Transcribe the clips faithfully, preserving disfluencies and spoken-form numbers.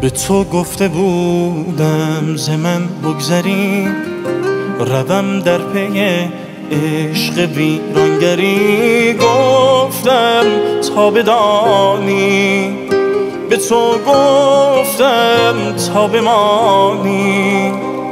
به تو گفته بودم ز من بگذری، روم در پی عشق ویرانگری. گفتم تا بدانی، به تو گفتم تا بمانی.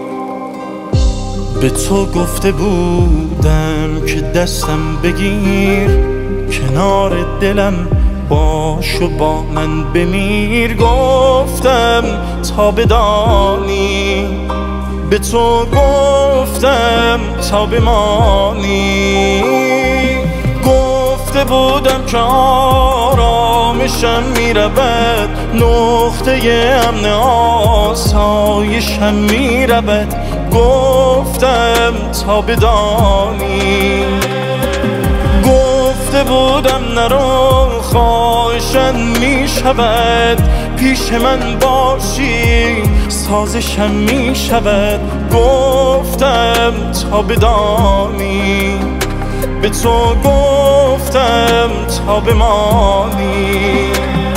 به تو گفته بودم که دستم بگیر، کنار دلم باش و با من بمیر. گفتم تا بدانی، به تو گفتم تا بمانی. گفته بودم که آرامشم میرود، نقطه امن آسایشم میرود. گفتم تا بدانی، گفته بودم نرو خواهشم میشود، پیش من باشی سازشم میشود. گفتم تا بدانی، به تو گفتم تا بمانی.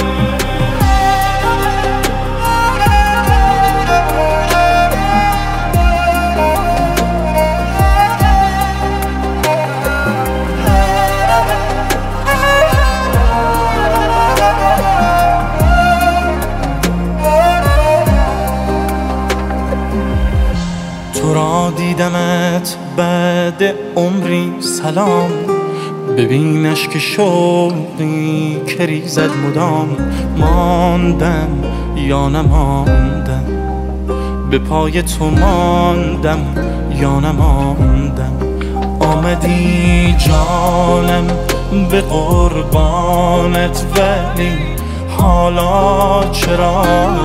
تو را دیدمت بعد عمری سلام، ببینش که شوقی که ریزد مدام. ماندم یا نماندم، به پای تو ماندم یا نماندم. آمدی جانم به قربانت، ولی حالا چرا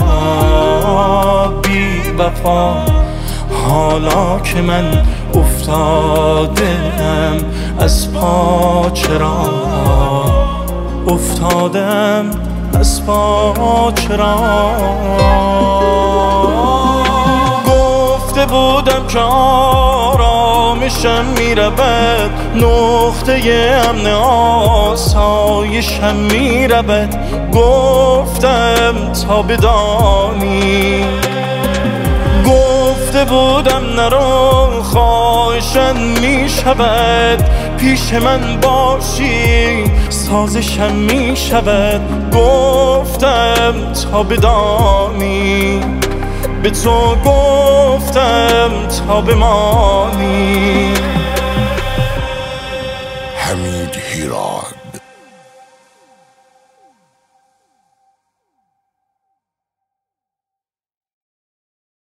بی وفا؟ حالا که من افتادم از پا، چرا افتادم از پا چرا؟ گفته بودم که آرامشم میرود، نقطه امن آسایشم میرود. گفتم تا بدانی، گفته بودم نرو خواهشم میشود، پیش من باشی سازشم میشود. گفتم تا بدانی، به تو گفتم تا بمانی.